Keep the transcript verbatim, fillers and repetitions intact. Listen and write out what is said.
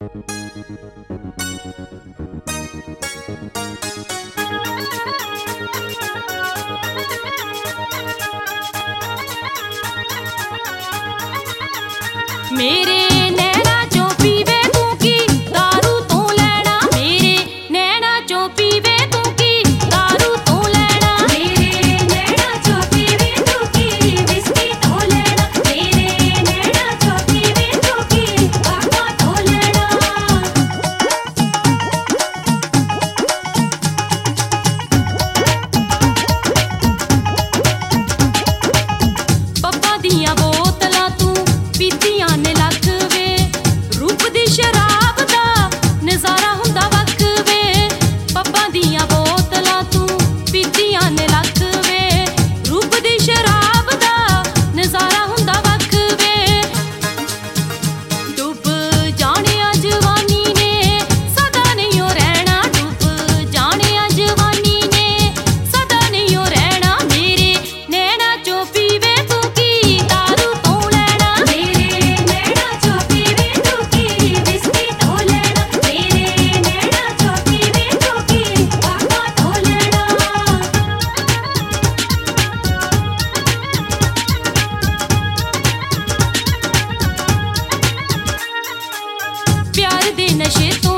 मेरे नैना चो पीवे तू की दारू तू लैना, मेरे नैना चो पीवे तू की दारू तू लैना, मेरे नैना चो पीवे तू की विस्की तू लैना, मेरे नैना चो पीवे तू की बाबा तू लैना। पप्पा दियां बोतलां तू पीतियां ने लख वे, रूप दी शराब दा नज़ारा हुंदा वख वे। पप्पा दियां बोतलां तू पीतियां ने लख वे, रूप दी शराब दा नज़ारा हुंदा वख वे। डुब जाने जवानी ने सदा नहीं ओ रहना, डुब जाने जवानी ने सदा नहीं ओ रहना, मेरे नैना चो पीवे तू की दारू तू लैना, मेरे नैना चो पीवे तू की विस्की तू लैना, मेरे नैना चो पीवे तू की बाबा तू लैना। प्यार दे नशे तो